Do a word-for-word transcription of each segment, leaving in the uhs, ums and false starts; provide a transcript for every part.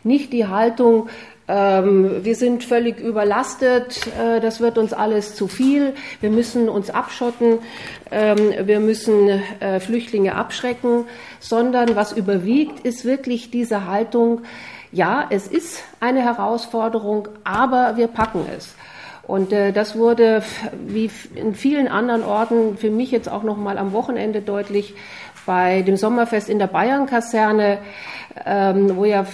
nicht die Haltung, wir sind völlig überlastet, das wird uns alles zu viel, wir müssen uns abschotten, wir müssen Flüchtlinge abschrecken, sondern was überwiegt, ist wirklich diese Haltung, ja, es ist eine Herausforderung, aber wir packen es. Und das wurde, wie in vielen anderen Orten, für mich jetzt auch noch mal am Wochenende deutlich, bei dem Sommerfest in der Bayernkaserne, wo ja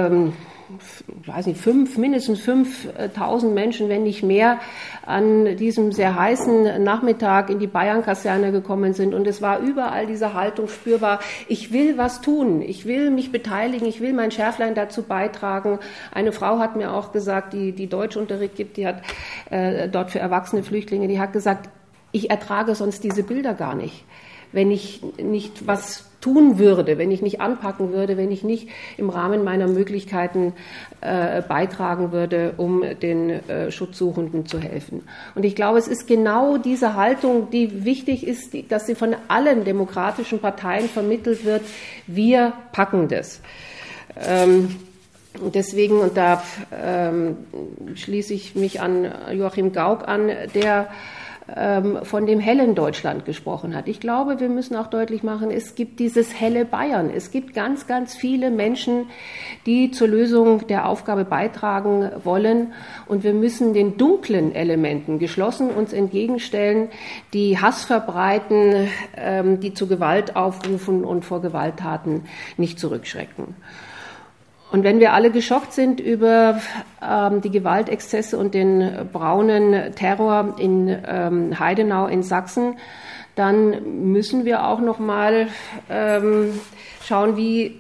ich weiß nicht, fünf, mindestens fünftausend Menschen, wenn nicht mehr, an diesem sehr heißen Nachmittag in die Bayernkaserne gekommen sind. Und es war überall diese Haltung spürbar, ich will was tun, ich will mich beteiligen, ich will mein Schärflein dazu beitragen. Eine Frau hat mir auch gesagt, die, die Deutschunterricht gibt, die hat äh, dort für erwachsene Flüchtlinge, die hat gesagt, ich ertrage sonst diese Bilder gar nicht, wenn ich nicht was tun würde, wenn ich nicht anpacken würde, wenn ich nicht im Rahmen meiner Möglichkeiten äh, beitragen würde, um den äh, Schutzsuchenden zu helfen. Und ich glaube, es ist genau diese Haltung, die wichtig ist, die, dass sie von allen demokratischen Parteien vermittelt wird. Wir packen das. Ähm, deswegen, und da ähm, schließe ich mich an Joachim Gauck an, der von dem hellen Deutschland gesprochen hat. Ich glaube, wir müssen auch deutlich machen, es gibt dieses helle Bayern. Es gibt ganz, ganz viele Menschen, die zur Lösung der Aufgabe beitragen wollen. Und wir müssen den dunklen Elementen geschlossen uns entgegenstellen, die Hass verbreiten, die zu Gewalt aufrufen und vor Gewalttaten nicht zurückschrecken. Und wenn wir alle geschockt sind über ähm, die Gewaltexzesse und den braunen Terror in ähm, Heidenau in Sachsen, dann müssen wir auch noch mal ähm, schauen, wie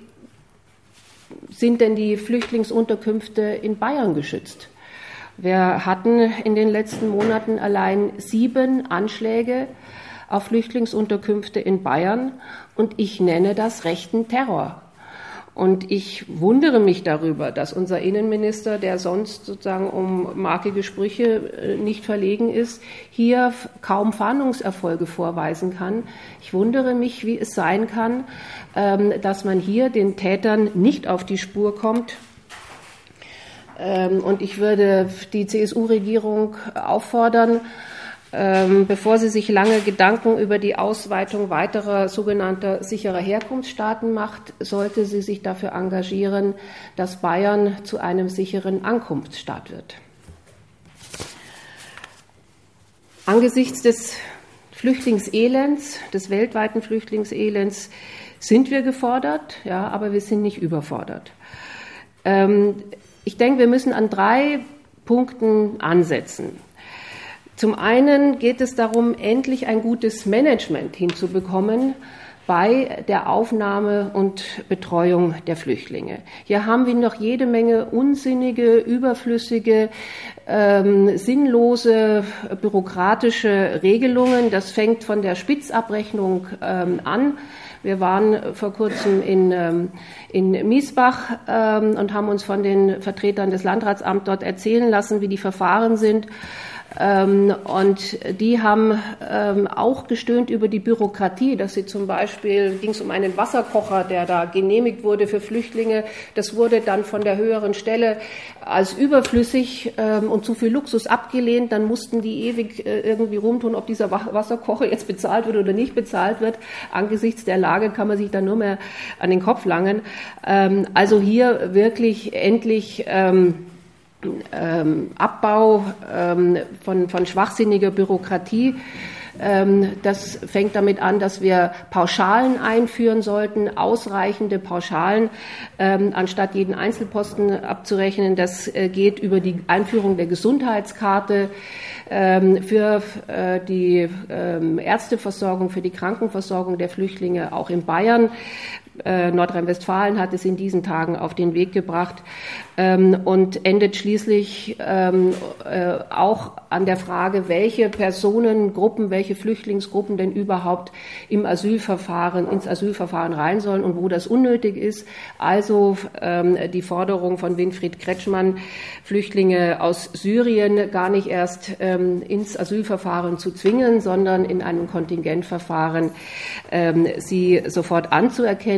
sind denn die Flüchtlingsunterkünfte in Bayern geschützt? Wir hatten in den letzten Monaten allein sieben Anschläge auf Flüchtlingsunterkünfte in Bayern und ich nenne das rechten Terror. Und ich wundere mich darüber, dass unser Innenminister, der sonst sozusagen um markige Sprüche nicht verlegen ist, hier kaum Fahndungserfolge vorweisen kann. Ich wundere mich, wie es sein kann, dass man hier den Tätern nicht auf die Spur kommt. Und ich würde die C S U-Regierung auffordern, Ähm, bevor sie sich lange Gedanken über die Ausweitung weiterer sogenannter sicherer Herkunftsstaaten macht, sollte sie sich dafür engagieren, dass Bayern zu einem sicheren Ankunftsstaat wird. Angesichts des Flüchtlingselends, des weltweiten Flüchtlingselends, sind wir gefordert, ja, aber wir sind nicht überfordert. Ähm, ich denke, wir müssen an drei Punkten ansetzen. Zum einen geht es darum, endlich ein gutes Management hinzubekommen bei der Aufnahme und Betreuung der Flüchtlinge. Hier haben wir noch jede Menge unsinnige, überflüssige, ähm, sinnlose, bürokratische Regelungen. Das fängt von der Spitzabrechnung ähm, an. Wir waren vor kurzem in, ähm, in Miesbach ähm, und haben uns von den Vertretern des Landratsamts dort erzählen lassen, wie die Verfahren sind. Und die haben auch gestöhnt über die Bürokratie, dass sie zum Beispiel, ging es um einen Wasserkocher, der da genehmigt wurde für Flüchtlinge, das wurde dann von der höheren Stelle als überflüssig und zu viel Luxus abgelehnt. Dann mussten die ewig irgendwie rumtun, ob dieser Wasserkocher jetzt bezahlt wird oder nicht bezahlt wird. Angesichts der Lage kann man sich dann nur mehr an den Kopf langen. Also hier wirklich endlich Ähm, Abbau ähm, von, von schwachsinniger Bürokratie. Ähm, das fängt damit an, dass wir Pauschalen einführen sollten, ausreichende Pauschalen, ähm, anstatt jeden Einzelposten abzurechnen. Das äh, geht über die Einführung der Gesundheitskarte ähm, für äh, die ähm, Ärzteversorgung, für die Krankenversorgung der Flüchtlinge, auch in Bayern. Äh, Nordrhein-Westfalen hat es in diesen Tagen auf den Weg gebracht ähm, und endet schließlich ähm, äh, auch an der Frage, welche Personengruppen, welche Flüchtlingsgruppen denn überhaupt im Asylverfahren, ins Asylverfahren rein sollen und wo das unnötig ist. Also ähm, die Forderung von Winfried Kretschmann, Flüchtlinge aus Syrien gar nicht erst ähm, ins Asylverfahren zu zwingen, sondern in einem Kontingentverfahren ähm, sie sofort anzuerkennen.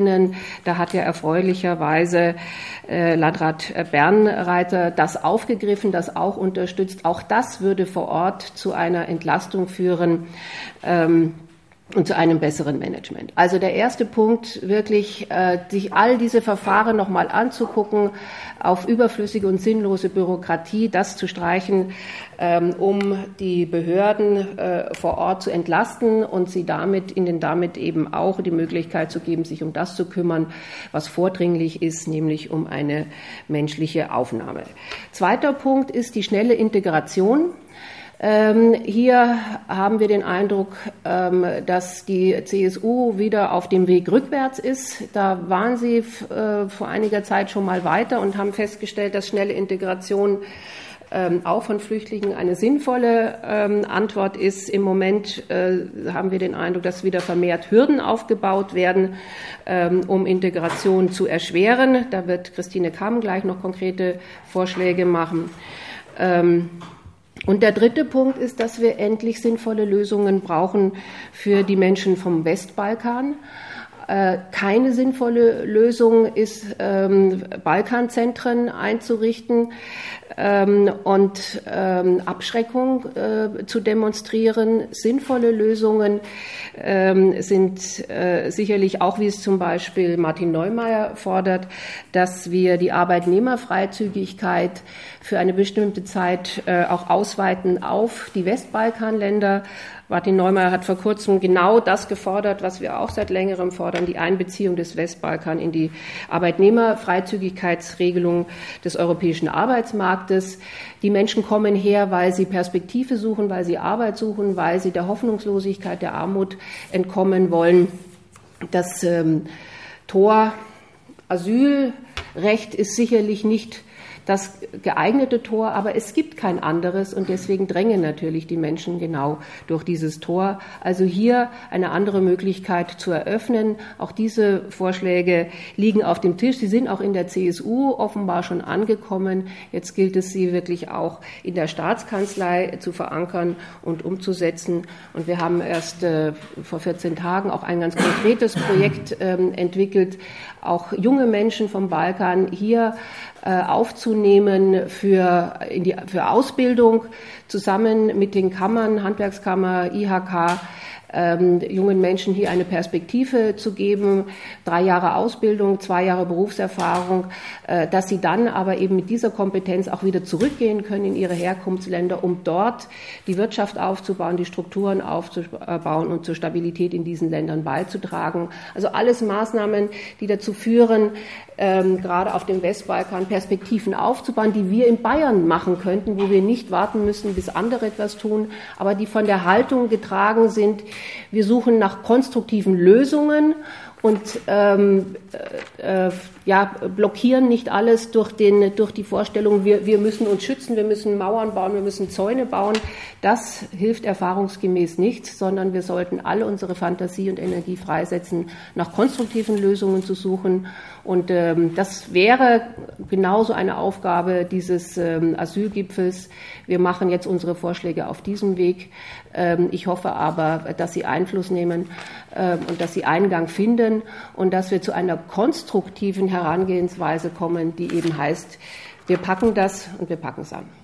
drinnen. Da hat ja erfreulicherweise äh, Landrat Bernreiter das aufgegriffen, das auch unterstützt. Auch das würde vor Ort zu einer Entlastung führen ähm, und zu einem besseren Management. Also der erste Punkt, wirklich äh, sich all diese Verfahren nochmal anzugucken, auf überflüssige und sinnlose Bürokratie, das zu streichen, ähm, um die Behörden äh, vor Ort zu entlasten und sie damit, ihnen damit eben auch die Möglichkeit zu geben, sich um das zu kümmern, was vordringlich ist, nämlich um eine menschliche Aufnahme. Zweiter Punkt ist die schnelle Integration. Ähm, hier haben wir den Eindruck, ähm, dass die C S U wieder auf dem Weg rückwärts ist. Da waren sie äh, vor einiger Zeit schon mal weiter und haben festgestellt, dass schnelle Integration ähm, auch von Flüchtlingen eine sinnvolle ähm, Antwort ist. Im Moment äh, haben wir den Eindruck, dass wieder vermehrt Hürden aufgebaut werden, ähm, um Integration zu erschweren. Da wird Christine Kamm gleich noch konkrete Vorschläge machen. Ähm, Und der dritte Punkt ist, dass wir endlich sinnvolle Lösungen brauchen für die Menschen vom Westbalkan. Keine sinnvolle Lösung ist, ähm, Balkanzentren einzurichten ähm, und ähm, Abschreckung äh, zu demonstrieren. Sinnvolle Lösungen ähm, sind äh, sicherlich auch, wie es zum Beispiel Martin Neumeier fordert, dass wir die Arbeitnehmerfreizügigkeit für eine bestimmte Zeit äh, auch ausweiten auf die Westbalkanländer. Martin Neumeier hat vor kurzem genau das gefordert, was wir auch seit längerem fordern, die Einbeziehung des Westbalkan in die Arbeitnehmerfreizügigkeitsregelung des europäischen Arbeitsmarktes. Die Menschen kommen her, weil sie Perspektive suchen, weil sie Arbeit suchen, weil sie der Hoffnungslosigkeit, der Armut entkommen wollen. Das ähm, Tor Asylrecht ist sicherlich nicht das geeignete Tor, aber es gibt kein anderes und deswegen drängen natürlich die Menschen genau durch dieses Tor. Also hier eine andere Möglichkeit zu eröffnen. Auch diese Vorschläge liegen auf dem Tisch. Sie sind auch in der C S U offenbar schon angekommen. Jetzt gilt es, sie wirklich auch in der Staatskanzlei zu verankern und umzusetzen. Und wir haben erst äh, vor vierzehn Tagen auch ein ganz konkretes Projekt ähm, entwickelt, auch junge Menschen vom Balkan hier äh, aufzunehmen für, in die, für Ausbildung, zusammen mit den Kammern, Handwerkskammer, I H K, ähm, jungen Menschen hier eine Perspektive zu geben, drei Jahre Ausbildung, zwei Jahre Berufserfahrung, äh, dass sie dann aber eben mit dieser Kompetenz auch wieder zurückgehen können in ihre Herkunftsländer, um dort die Wirtschaft aufzubauen, die Strukturen aufzubauen und zur Stabilität in diesen Ländern beizutragen. Also alles Maßnahmen, die dazu führen, ähm, gerade auf dem Westbalkan Perspektiven aufzubauen, die wir in Bayern machen könnten, wo wir nicht warten müssen, bis andere etwas tun, aber die von der Haltung getragen sind. Wir suchen nach konstruktiven Lösungen und ähm, äh, ja, blockieren nicht alles durch, den, durch die Vorstellung, wir, wir müssen uns schützen, wir müssen Mauern bauen, wir müssen Zäune bauen. Das hilft erfahrungsgemäß nicht, sondern wir sollten alle unsere Fantasie und Energie freisetzen, nach konstruktiven Lösungen zu suchen. Und ähm, das wäre genauso eine Aufgabe dieses ähm, Asylgipfels. Wir machen jetzt unsere Vorschläge auf diesem Weg. Ähm, ich hoffe aber, dass Sie Einfluss nehmen ähm, und dass Sie Eingang finden und dass wir zu einer konstruktiven Herangehensweise kommen, die eben heißt, wir packen das und wir packen es an.